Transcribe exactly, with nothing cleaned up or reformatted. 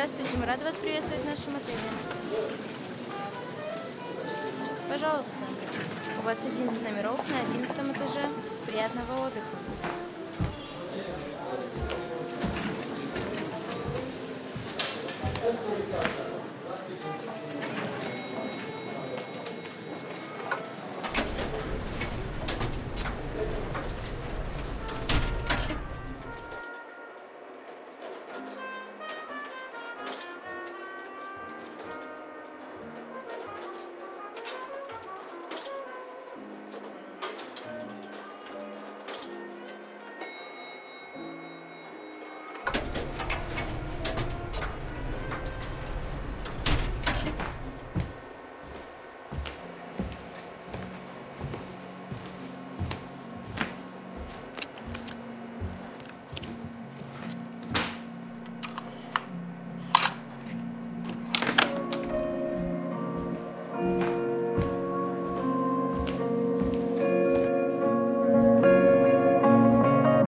Здравствуйте, мы рады вас приветствовать в нашем отеле. Пожалуйста, у вас одиннадцать номеров на одиннадцатом этаже. Приятного отдыха!